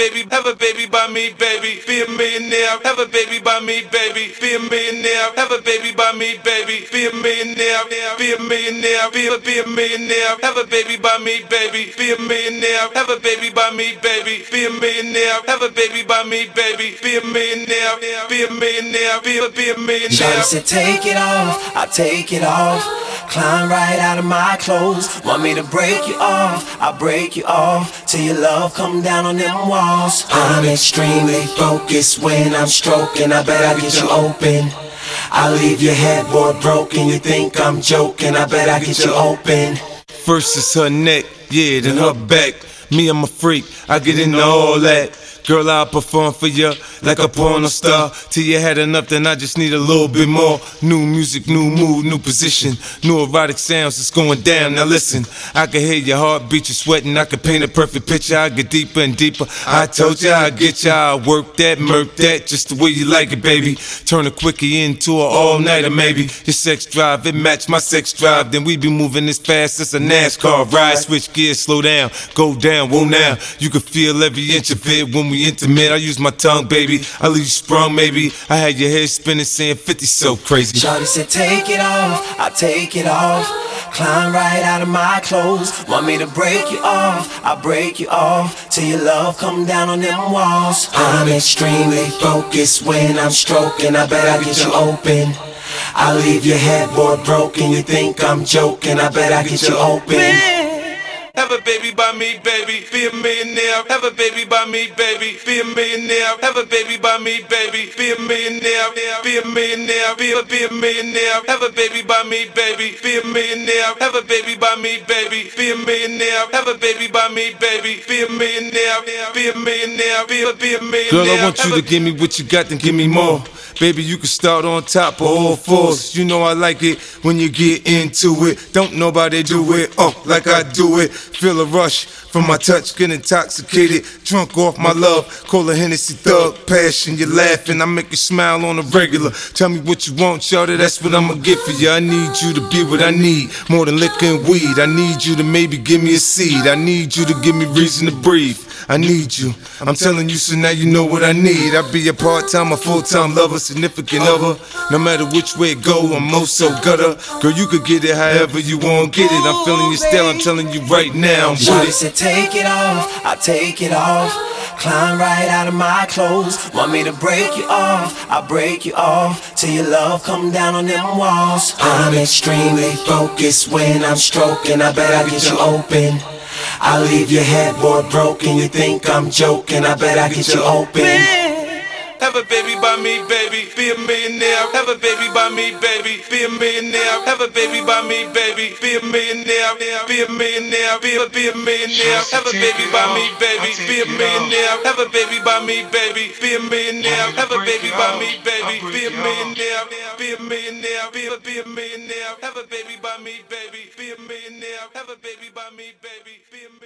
have a baby by me, baby. Be a millionaire, have a baby by me, baby. Be a millionaire, have a baby by me, baby. Be a millionaire, be a millionaire, be a millionaire, have a baby by me, baby. Be a millionaire, have a baby by me, baby. Be a millionaire, have a baby by me, baby. Be a millionaire, be a millionaire, be a millionaire. Shawty said take it off, I take it off. Climb right out of my clothes. Want me to break you off, I break you off. Till your love come down on them walls. I'm extremely focused when I'm stroking. I bet I get you open. I leave your headboard broken. You think I'm joking, I bet I get you open. First is her neck, yeah, then her back. Me, I'm a freak, I get into all that. Girl, I'll perform for you like a porno star. Till you had enough, then I just need a little bit more. New music, new mood, new position. New erotic sounds, it's going down. Now listen, I can hear your heartbeat, you sweating. I can paint a perfect picture, I get deeper and deeper. I told ya, I get ya, I work that, murk that, just the way you like it, baby. Turn a quickie into an all-nighter, maybe. Your sex drive, it match my sex drive. Then we be moving as fast as a NASCAR ride. Switch gears, slow down, go down, whoa now. You can feel every inch of it when we intimate. I use my tongue, baby. I leave you sprung, maybe. I had your head spinning, saying 50 so crazy. Shawty said take it off, I take it off. Climb right out of my clothes. Want me to break you off, I break you off. Till your love come down on them walls. I'm extremely focused when I'm stroking. I bet I get you open. I leave your headboard broken. You think I'm joking, I bet I get you open. Have a baby by me, baby. Be a millionaire. Have a baby by me, baby. Be a millionaire. Have a baby by me, baby. Be a millionaire. Be a millionaire. Be a millionaire. Have a baby by me, baby. Be a millionaire. Have a baby by me, baby. Be a millionaire. Have a baby by me, baby. Be a millionaire. Be a millionaire. Be a millionaire. Girl, I want you to give me what you got, then give me more. Baby, you can start on top of all fours. You know I like it when you get into it. Don't nobody do it, like I do it. Feel a rush from my touch, get intoxicated. Drunk off my love, call a Hennessy thug. Passion, you're laughing, I make you smile on a regular. Tell me what you want, shawty, that's what I'ma get for you. I need you to be what I need, more than liquor and weed. I need you to maybe give me a seed. I need you to give me reason to breathe. I need you, I'm telling you, so now you know what I need. I be a part-time, a full-time lover, significant other. No matter which way it go, I'm most so gutter. Girl, you could get it however you want, get it. I'm feeling your style, I'm telling you right now. Shawty said take it off, I take it off. Climb right out of my clothes. Want me to break you off, I break you off. Till your love come down on them walls. I'm extremely focused when I'm stroking. I bet I get you open. I leave your headboard broken. You think I'm joking, I bet I get you open. Have a baby by me, baby. Be a millionaire. Have a baby by me, baby. Be a millionaire. Have a baby by me, baby. Be a millionaire. Be a millionaire. Be a millionaire. Have a baby by me, baby. Be a millionaire. Have a baby by me, baby. Be a millionaire. Have a baby by me, baby. Be a millionaire. Be a millionaire. Be a millionaire. Have a baby by me, baby. Be a millionaire. Have a baby by me, baby. Be a